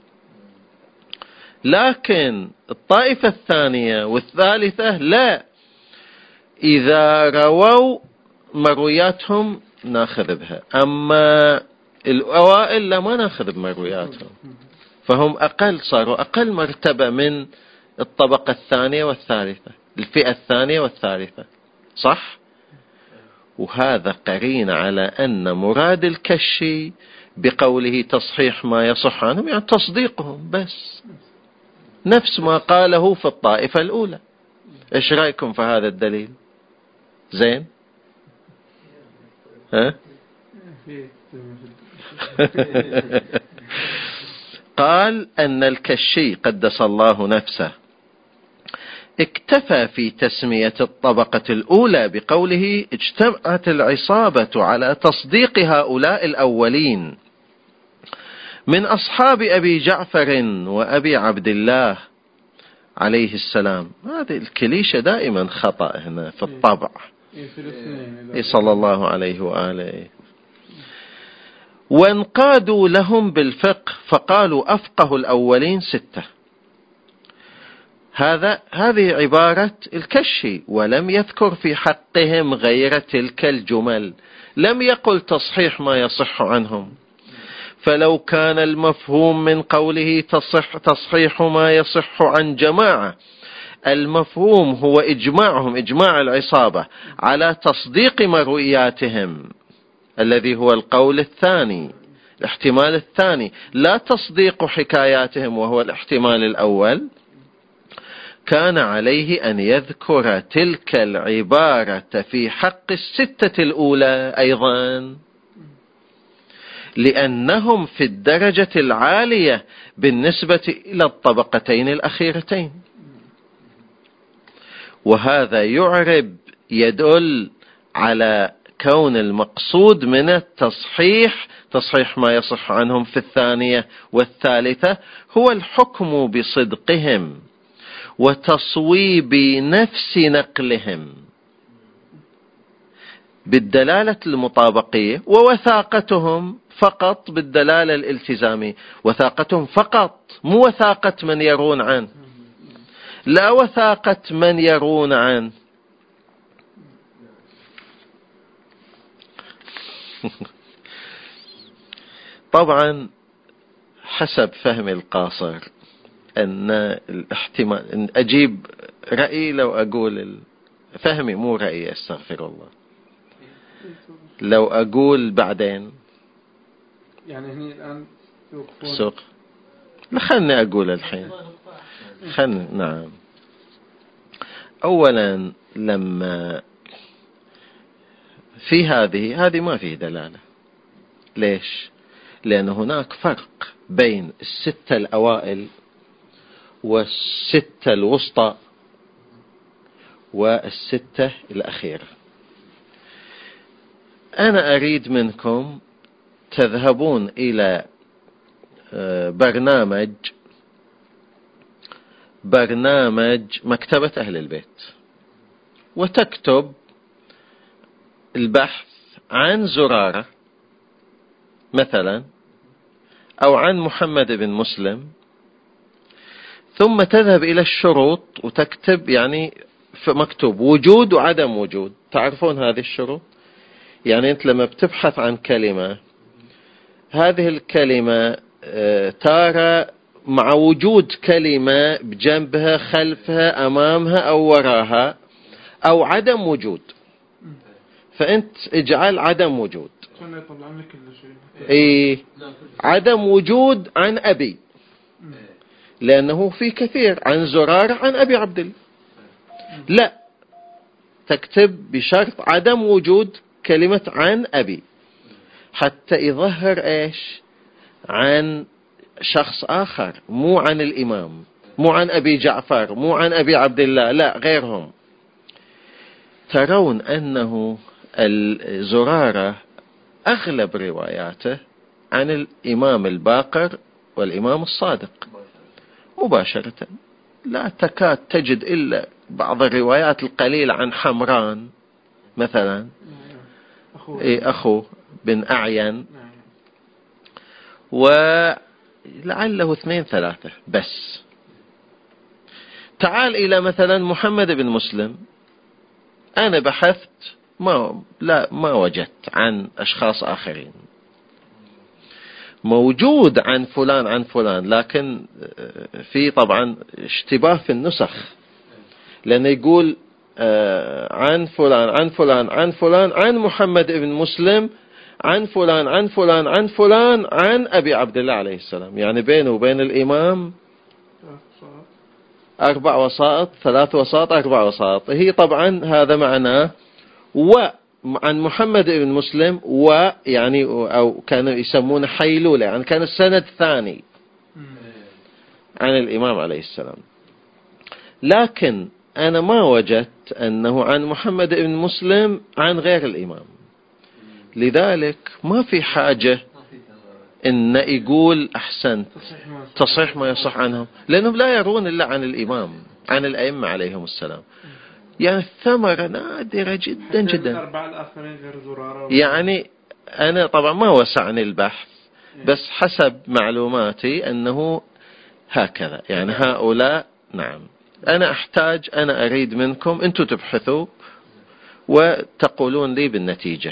لكن الطائفة الثانية والثالثة لا، إذا رووا مروياتهم ناخذ بها، أما الأوائل لا، ما ناخذ بمروياتهم، فهم أقل، صاروا أقل مرتبة من الطبقة الثانية والثالثة، الفئة الثانية والثالثة، صح؟ وهذا قرين على أن مراد الكشي بقوله تصحيح ما يصح عنهم يعني تصديقهم بس، نفس ما قاله في الطائفة الأولى. إيش رأيكم في هذا الدليل؟ زين؟ ها؟ قال أن الكشي قدس الله نفسه اكتفى في تسمية الطبقة الأولى بقوله اجتمعت العصابة على تصديق هؤلاء الأولين من أصحاب أبي جعفر وأبي عبد الله عليه السلام. هذه الكليشة دائما خطأ هنا في الطبع، صلى الله عليه وآله. وانقادوا لهم بالفقه فقالوا أفقه الأولين 6. هذه عبارة الكشي، ولم يذكر في حقهم غير تلك الجمل، لم يقل تصحيح ما يصح عنهم. فلو كان المفهوم من قوله تصحيح ما يصح عن جماعة، المفهوم هو إجماعهم، إجماع العصابة على تصديق مروياتهم، الذي هو القول الثاني، الاحتمال الثاني، لا تصديق حكاياتهم وهو الاحتمال الأول، كان عليه أن يذكر تلك العبارة في حق 6 الأولى أيضا، لأنهم في الدرجة العالية بالنسبة إلى الطبقتين الأخيرتين. وهذا يدل على كون المقصود من التصحيح تصحيح ما يصح عنهم في الثانية والثالثة هو الحكم بصدقهم وتصويب نفس نقلهم بالدلالة المطابقية، ووثاقتهم فقط بالدلالة الالتزامية. وثاقتهم فقط، مو وثاقة من يرون عنه، لا وثاقة من يرون عنه. طبعا حسب فهمي القاصر أن الاحتمال أن أجيب رأيي لو أقول فهمي مو رأيي، استغفر الله، لو أقول بعدين
يعني هني الآن
سوق خلني أقول الحين نعم. أولا لما في هذه ما فيه دلالة. ليش؟ لأن هناك فرق بين الستة الأوائل والستة الوسطى والستة الأخيرة. أنا أريد منكم تذهبون إلى برنامج مكتبة أهل البيت وتكتب البحث عن زرارة مثلا أو عن محمد بن مسلم، ثم تذهب إلى الشروط وتكتب يعني مكتوب وجود وعدم وجود. تعرفون هذه الشروط؟ يعني أنت لما بتبحث عن كلمة، هذه الكلمة ترى مع وجود كلمة بجنبها خلفها أمامها أو وراها أو عدم وجود، فأنت اجعل عدم وجود. إيه عدم وجود عن أبي، لأنه في كثير عن زرارة عن أبي عبد الله. لا، تكتب بشرط عدم وجود كلمة عن أبي حتى يظهر إيش؟ عن شخص آخر، مو عن الإمام، مو عن أبي جعفر، مو عن أبي عبد الله، لا غيرهم. ترون أنه الزرارة أغلب رواياته عن الإمام الباقر والإمام الصادق مباشرة، لا تكاد تجد إلا بعض الروايات القليلة عن حمران مثلا أخو بن أعين، ولعله 2-3 بس. تعال إلى مثلا محمد بن مسلم، أنا بحثت ما وجدت عن أشخاص آخرين. موجود عن فلان لكن في طبعا اشتباه في النسخ، لأنه يقول عن فلان عن محمد بن مسلم عن فلان عن أبي عبد الله عليه السلام. يعني بينه وبين الإمام 4 وسائط 3 وسائط 4 وسائط. هي طبعا هذا معناه عن محمد بن مسلم ويعني أو كانوا يسمونه حيلولة، يعني كان السند الثاني عن الإمام عليه السلام. لكن أنا ما وجدت أنه عن محمد بن مسلم عن غير الإمام، لذلك ما في حاجة إن يقول أحسنت تصحيح ما يصح عنهم، لأنهم لا يرون إلا عن الإمام عن الأئمة عليهم السلام. يعني الثمرة نادرة جدا جدا. يعني أنا طبعا ما وسعني البحث، بس حسب معلوماتي أنه هكذا. يعني هؤلاء نعم. أنا أريد منكم أنتم تبحثوا وتقولون لي بالنتيجة.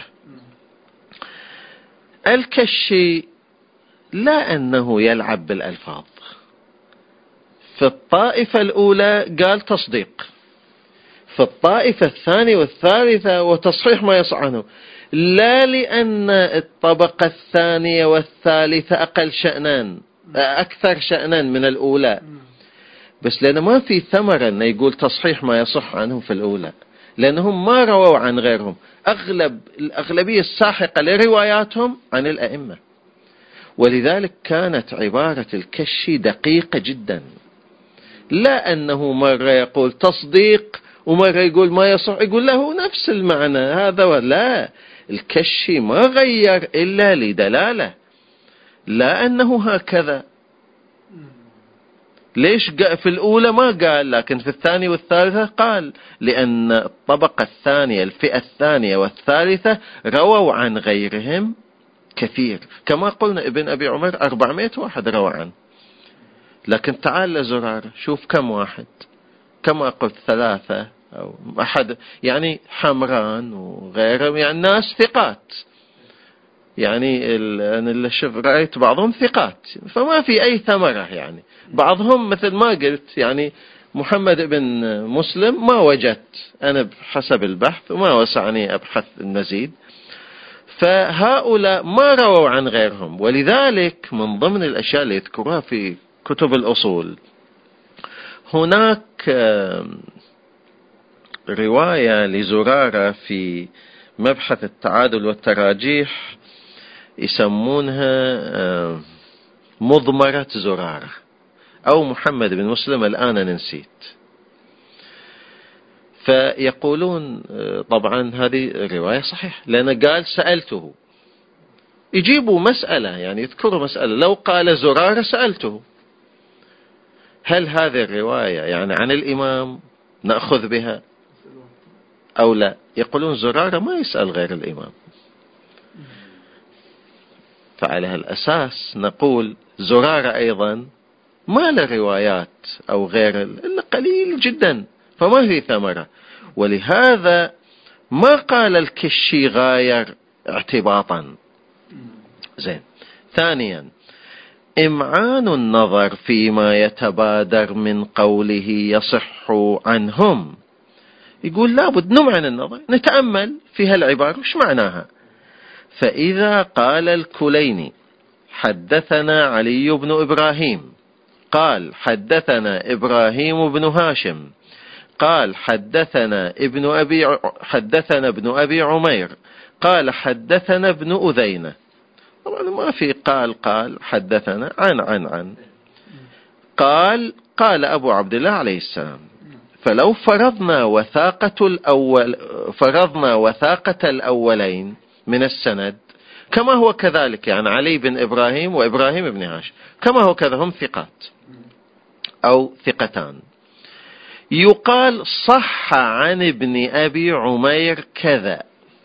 الكشي لا أنه يلعب بالألفاظ. في الطائفة الأولى قال تصديق، في الطائفة الثانية والثالثة وتصحيح ما يصح عنه، لا لأن الطبقة الثانية والثالثة أكثر شأنا من الأولى، بس لأنه ما في ثمرة أنه يقول تصحيح ما يصح عنهم في الأولى، لأنهم ما رووا عن غيرهم. الأغلبية الساحقة لرواياتهم عن الأئمة، ولذلك كانت عبارة الكشي دقيقة جدا. لا أنه مرة يقول تصديق ومرة يقول ما يصح، يقول له نفس المعنى هذا. لا، الكشي ما غير إلا لدلالة، لا أنه هكذا. ليش في الأولى ما قال، لكن في الثانية والثالثة قال؟ لأن الطبقة الثانية، الفئة الثانية والثالثة، رووا عن غيرهم كثير. كما قلنا ابن أبي عمر 400 واحد روى عنه، لكن تعال لزرارة شوف كم واحد، كما قلت 3 أو أحد، يعني حمران وغيرهم، يعني ناس ثقات، يعني أنا اللي رأيت بعضهم ثقات، فما في أي ثمرة. يعني بعضهم مثل ما قلت، يعني محمد بن مسلم ما وجدت أنا بحسب البحث، وما وسعني أبحث المزيد، فهؤلاء ما رووا عن غيرهم. ولذلك من ضمن الأشياء اللي يذكرها في كتب الأصول، هناك رواية لزرارة في مبحث التعادل والتراجيح يسمونها مضمرة زرارة أو محمد بن مسلم، الآن أنا نسيت. فيقولون طبعا هذه رواية صحيحة، لأن قال سألته، يجيبوا مسألة، يعني يذكروا مسألة، لو قال زرارة سألته، هل هذه الرواية يعني عن الإمام نأخذ بها أو لا؟ يقولون زرارة ما يسأل غير الإمام، فعلى هالأساس نقول زرارة أيضا ما له روايات أو غير إلا قليل جدا، فما في ثمرة. ولهذا ما قال الكشي غاير اعتباطا. زين. ثانيا، إمعان النظر فيما يتبادر من قوله يصح عنهم. يقول لابد نمعن النظر، نتأمل في هالعبارة وش معناها. فإذا قال الكليني حدثنا علي بن إبراهيم، قال حدثنا إبراهيم بن هاشم، قال حدثنا ابن أبي عمير، قال حدثنا ابن أذينة. طبعا ما في قال حدثنا عن قال أبو عبد الله عليه السلام. فلو فرضنا وثاقة الأولين من السند كما هو كذلك، يعني علي بن إبراهيم وإبراهيم بن هاشم كما هو كذا، هم ثقات أو ثقتان، يقال صح عن ابن أبي عمير كذا.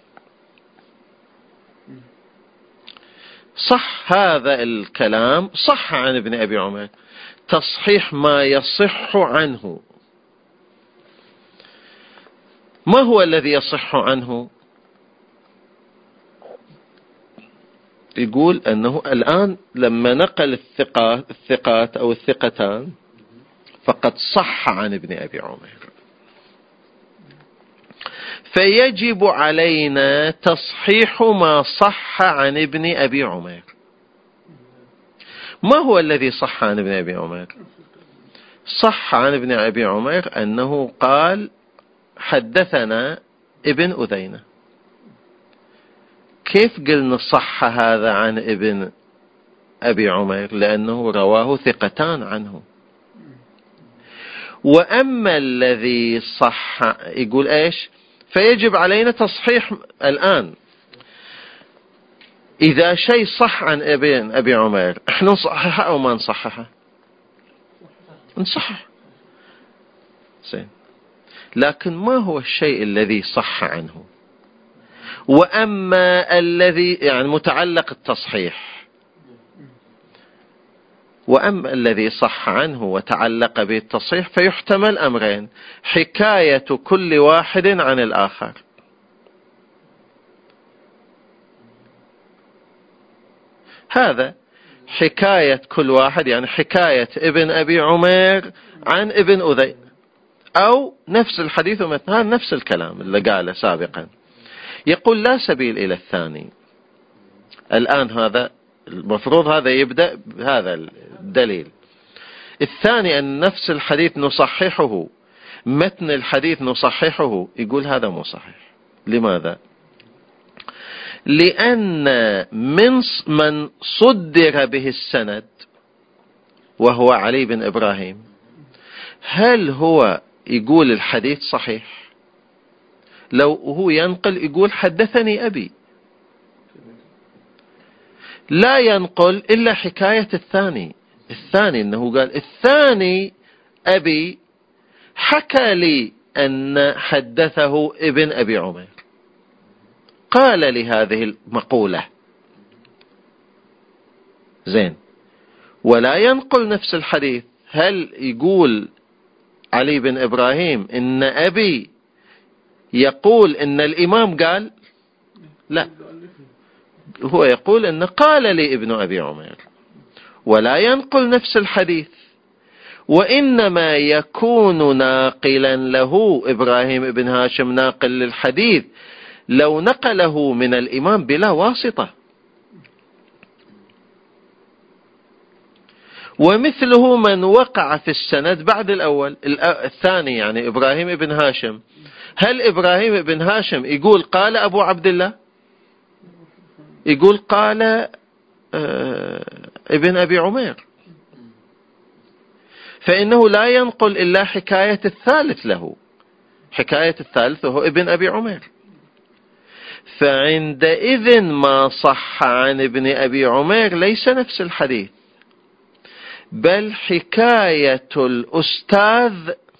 صح هذا الكلام، صح عن ابن أبي عمير، تصحيح ما يصح عنه. ما هو الذي يصح عنه؟ يقول أنه الآن لما نقل الثقات أو الثقتان فقد صح عن ابن أبي عمير، فيجب علينا تصحيح ما صح عن ابن أبي عمير. ما هو الذي صح عن ابن أبي عمير؟ صح عن ابن أبي عمير أنه قال حدثنا ابن أذينة. كيف قلنا صح هذا عن ابن أبي عمير؟ لأنه رواه ثقتان عنه. وأما الذي صح، يقول إيش؟ فيجب علينا تصحيح الآن. إذا شيء صح عن ابن أبي عمير إحنا نصححه أو ما نصححه؟ نصحح. زين. لكن ما هو الشيء الذي صح عنه؟ وأما الذي يعني متعلق التصحيح، وأما الذي صح عنه وتعلق به التصحيح فيحتمل أمرين: حكاية كل واحد عن الآخر، هذا حكاية كل واحد، يعني حكاية ابن أبي عمير عن ابن أذين، أو نفس الحديث ومثلا نفس الكلام اللي قاله سابقا. يقول لا سبيل إلى الثاني. الآن هذا المفروض هذا يبدأ بهذا الدليل. الثاني أن نفس الحديث نصححه، متن الحديث نصححه. يقول هذا مو صحيح. لماذا؟ لأن من صدر به السند وهو علي بن إبراهيم، هل هو يقول الحديث صحيح، لو هو ينقل يقول حدثني أبي، لا ينقل إلا حكاية الثاني أنه قال الثاني أبي حكى لي أن حدثه ابن أبي عمير، قال لي هذه المقولة، زين، ولا ينقل نفس الحديث. هل يقول علي بن إبراهيم إن أبي يقول إن الإمام قال؟ لا، هو يقول إن قال لي ابن أبي عمير، ولا ينقل نفس الحديث، وإنما يكون ناقلا له إبراهيم بن هاشم ناقل للحديث لو نقله من الإمام بلا واسطة. ومثله من وقع في السند بعد الأول الثاني، يعني إبراهيم بن هاشم، هل إبراهيم بن هاشم يقول قال أبو عبد الله؟ يقول قال ابن أبي عمير، فإنه لا ينقل إلا حكاية الثالث له، حكاية الثالث وهو ابن أبي عمير. فعندئذ ما صح عن ابن أبي عمير ليس نفس الحديث، بل حكاية الأستاذ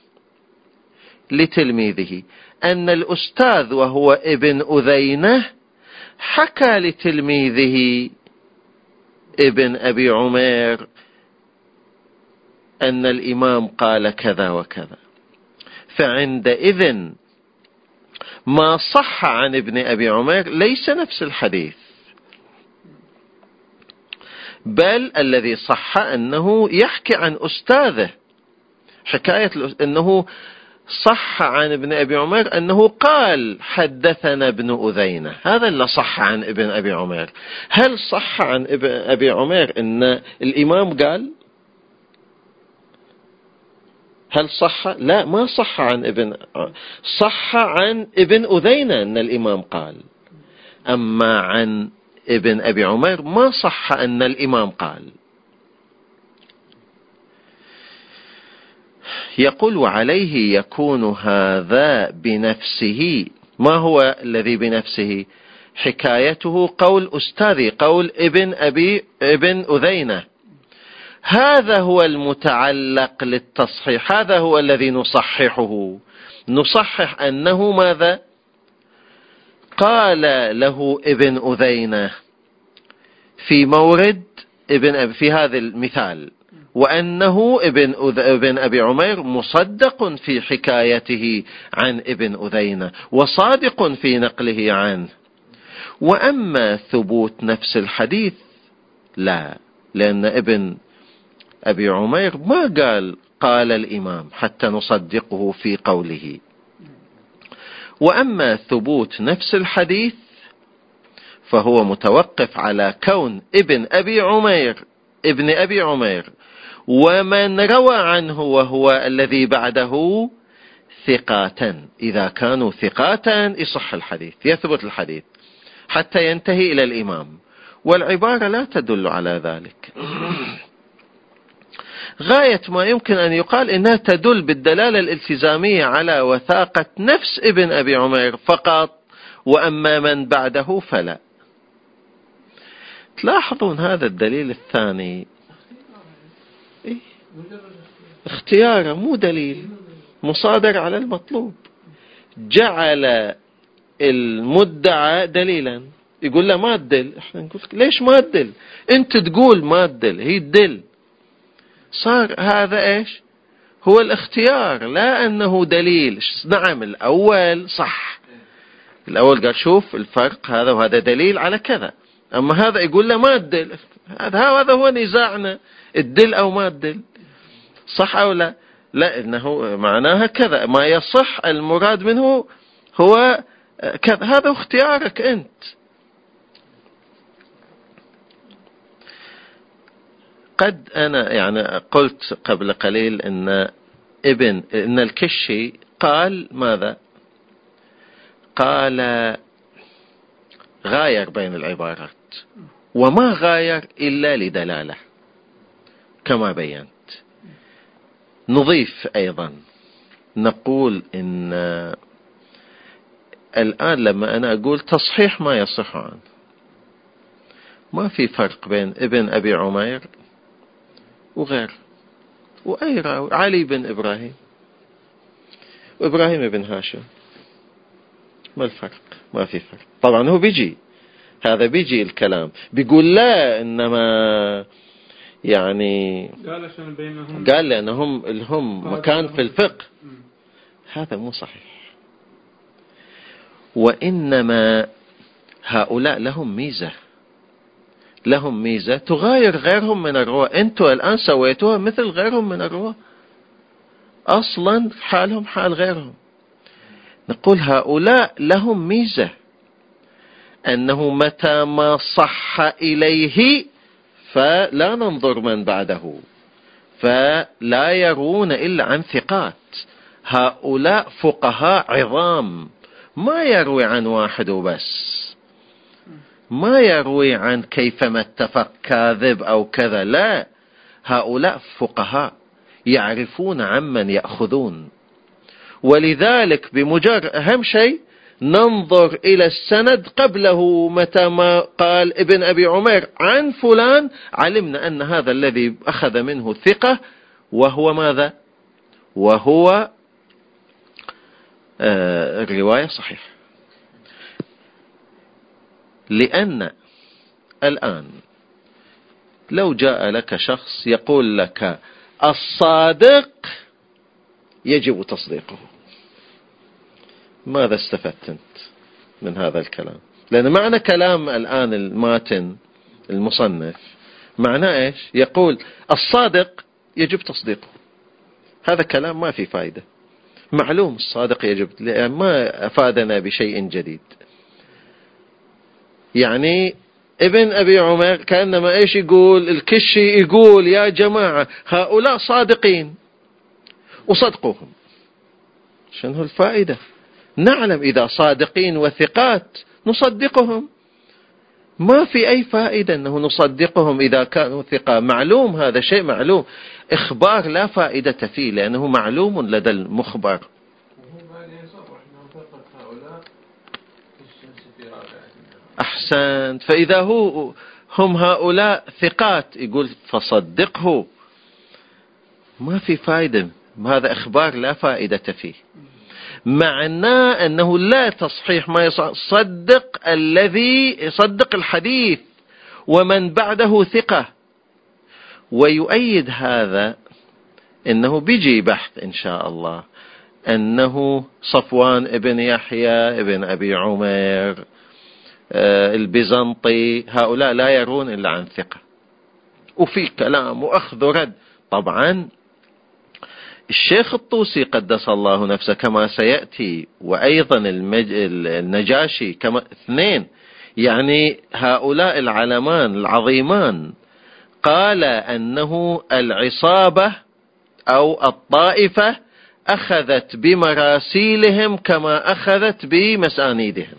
لتلميذه، أن الأستاذ وهو ابن أذينة حكى لتلميذه ابن أبي عمير أن الإمام قال كذا وكذا. فعندئذ ما صح عن ابن أبي عمير ليس نفس الحديث، بل الذي صح أنه يحكي عن أستاذه، حكاية أنه صح عن ابن أبي عمير أنه قال حدثنا ابن أذينة، هذا اللي صح عن ابن أبي عمير. هل صح عن ابن أبي عمير أن الإمام قال؟ هل صح؟ لا، ما صح عن صح عن ابن أذينة أن الإمام قال، أما عن ابن أبي عمير ما صح أن الإمام قال. يقول وعليه يكون هذا بنفسه. ما هو الذي بنفسه؟ حكايته قول أستاذي، قول ابن أذينة، هذا هو المتعلق للتصحيح، هذا هو الذي نصححه، نصحح أنه ماذا؟ قال له ابن أذينة في مورد في هذا المثال، وأنه ابن أبي عمير مصدق في حكايته عن ابن أذينة وصادق في نقله عنه. وأما ثبوت نفس الحديث لا، لأن ابن أبي عمير ما قال الإمام حتى نصدقه في قوله. وأما ثبوت نفس الحديث فهو متوقف على كون ابن أبي عمير ومن روى عنه وهو الذي بعده ثقاتا. إذا كانوا ثقاتا يصح الحديث، يثبت الحديث حتى ينتهي إلى الإمام، والعبارة لا تدل على ذلك. غاية ما يمكن أن يقال إنها تدل بالدلالة الالتزامية على وثاقة نفس ابن أبي عمير فقط، وأما من بعده فلا. تلاحظون هذا الدليل الثاني اختياره مو دليل، مصادر على المطلوب. جعل المدعى دليلا، يقول له ما تدل، احنا نقول ليش ما تدل؟ انت تقول ما تدل، هي تدل. صار هذا ايش؟ هو الاختيار، لا انه دليل. نعم الاول صح، الاول قال شوف الفرق، هذا وهذا دليل على كذا، اما هذا يقول له ما تدل. هذا هو نزاعنا، الدل او ما تدل، صح او لا؟ لا، انه معناها كذا، ما يصح المراد منه هو كذا، هذا اختيارك انت. قد أنا يعني قلت قبل قليل إن الكشي قال ماذا؟ قال غاير بين العبارات، وما غاير إلا لدلالة كما بينت. نضيف أيضا نقول إن الآن لما أنا أقول تصحيح ما يصح عنه، ما في فرق بين ابن أبي عمير وغير وأي راوي، علي بن إبراهيم وإبراهيم بن هاشم، ما الفرق؟ ما في فرق. طبعا هو هذا بيجي الكلام بيقول لا، إنما يعني قال لأنهم لهم مكان في الفقه، هذا مو صحيح. وإنما هؤلاء لهم ميزة تغاير غيرهم من الرواة. أنتوا الآن سويتوها مثل غيرهم من الرواة، أصلا حالهم حال غيرهم. نقول هؤلاء لهم ميزة أنه متى ما صح إليه فلا ننظر من بعده، فلا يرون إلا عن ثقات. هؤلاء فقهاء عظام، ما يروي عن واحد وبس، ما يروي عن كيفما اتفق كاذب أو كذا، لا، هؤلاء فقهاء يعرفون عمن يأخذون. ولذلك بمجرد أهم شيء ننظر إلى السند قبله، متى ما قال ابن أبي عمير عن فلان علمنا أن هذا الذي أخذ منه ثقة، وهو ماذا؟ وهو الرواية صحيحة. لأن الآن لو جاء لك شخص يقول لك الصادق يجب تصديقه، ماذا استفدت أنت من هذا الكلام؟ لأن معنى كلام الآن الماتن المصنف معناه إيش؟ يقول الصادق يجب تصديقه. هذا كلام ما في فائدة، معلوم الصادق يجب، ما أفادنا بشيء جديد. يعني ابن أبي عمر كأنما إيش يقول؟ الكشي يقول يا جماعة هؤلاء صادقين وصدقوهم. شنو الفائدة؟ نعلم إذا صادقين وثقات نصدقهم، ما في أي فائدة أنه نصدقهم إذا كانوا ثقة. معلوم، هذا شيء معلوم. إخبار لا فائدة فيه لأنه معلوم لدى المخبر. أحسنت. فإذا هم هؤلاء ثقات يقول فصدقه، ما في فائدة، هذا إخبار لا فائدة فيه. معناه أنه لا تصحيح ما يصدق الذي يصدق الحديث ومن بعده ثقة. ويؤيد هذا أنه بيجي بحث إن شاء الله أنه صفوان ابن يحيى ابن أبي عمير البيزنطي هؤلاء لا يرون إلا عن ثقة، وفي كلام وأخذ ورد. طبعا الشيخ الطوسي قدس الله نفسه كما سيأتي، وأيضا النجاشي، كما اثنين يعني هؤلاء العلمان العظيمان، قال أنه العصابة أو الطائفة أخذت بمراسيلهم كما أخذت بمسانيدهم.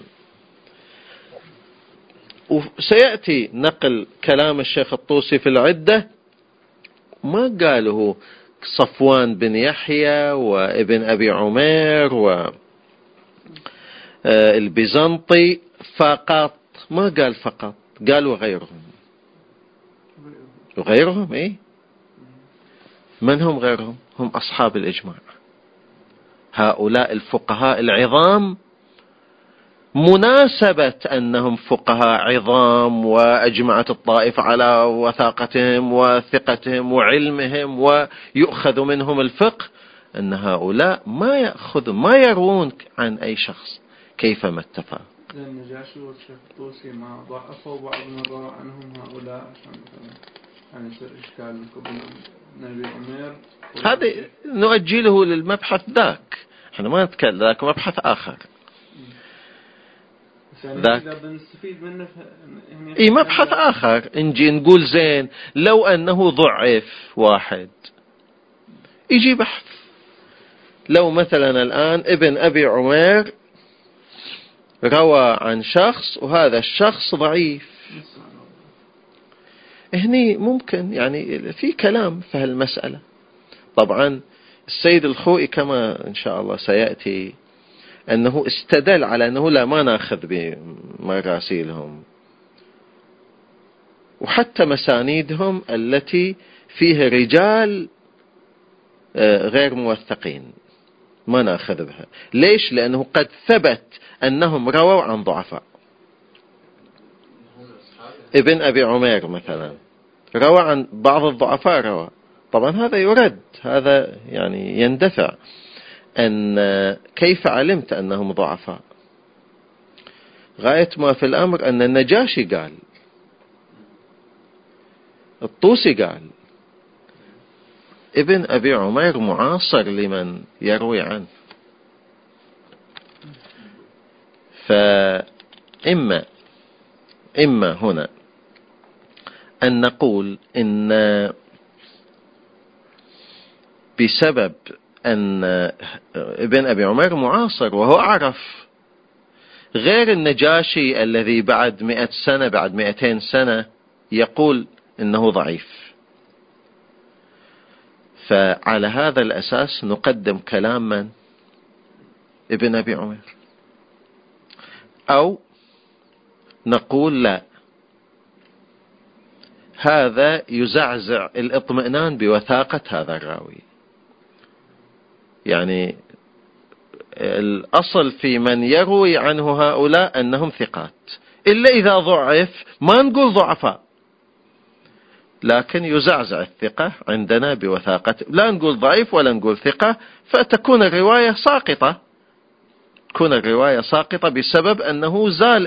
وسيأتي نقل كلام الشيخ الطوسي في العدة، ما قاله صفوان بن يحيى وابن أبي عمير والبيزنطي فقط، ما قال فقط، قال وغيرهم إيه؟ من هم غيرهم؟ هم أصحاب الإجماع. هؤلاء الفقهاء العظام، مناسبة أنهم فقهاء عظام وأجمعت الطائفة على وثاقتهم وثقتهم وعلمهم ويؤخذ منهم الفقه، أن هؤلاء ما يرون عن أي شخص كيفما اتفق.
النجاشي والشيخ الطوسي ما ضعفوا بعض من روى عنهم هؤلاء عشان يعني يصير إشكال ابن أبي عمير.
هذا نؤجله للمبحث ذاك، احنا ما نتكلم ذاك مبحث آخر.
إذا بنستفيد منه
يعني مبحث آخر. نجي نقول زين لو أنه ضعف واحد يجي بحث. لو مثلا الآن ابن أبي عمير روى عن شخص وهذا الشخص ضعيف، هني ممكن يعني في كلام في هالمسألة. طبعا السيد الخوئي كما إن شاء الله سيأتي أنه استدل على أنه لا ما نأخذ بمراسيلهم، وحتى مسانيدهم التي فيها رجال غير موثقين ما نأخذ بها. ليش؟ لأنه قد ثبت أنهم رووا عن ضعفاء. ابن أبي عمير مثلا روى عن بعض الضعفاء، روى، طبعا هذا يرد، هذا يعني يندفع، أن كيف علمت أنهم ضعفاء؟ غاية ما في الأمر أن النجاشي قال، الطوسي قال، ابن أبي عمير معاصر لمن يروي عنه. فإما هنا أن نقول إن بسبب أن ابن أبي عمير معاصر وهو عرف، غير النجاشي الذي بعد 100 سنة بعد 200 سنة يقول إنه ضعيف. فعلى هذا الأساس نقدم كلام من؟ ابن أبي عمير. أو نقول لا، هذا يزعزع الاطمئنان بوثاقة هذا الراوي. يعني الأصل في من يروي عنه هؤلاء أنهم ثقات، إلا إذا ضعف ما نقول ضعفاء، لكن يزعزع الثقة عندنا بوثاقة، لا نقول ضعيف ولا نقول ثقة، فتكون الرواية ساقطة، تكون الرواية ساقطة بسبب أنه زال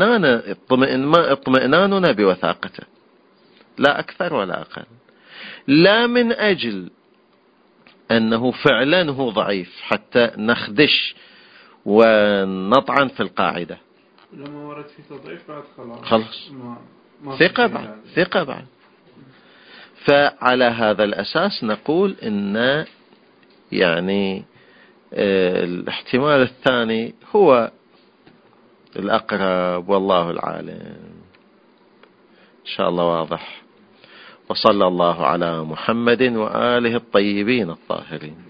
اطمئناننا بوثاقته، لا أكثر ولا أقل، لا من أجل أنه فعلا هو ضعيف حتى نخدش ونطعن في القاعدة.
لما ورد في تضعيف بعد
خلاص ثقة بعد. فعلى هذا الأساس نقول إن يعني الاحتمال الثاني هو الأقرب، والله العالم. إن شاء الله واضح. وصلى الله على محمد وآله الطيبين الطاهرين.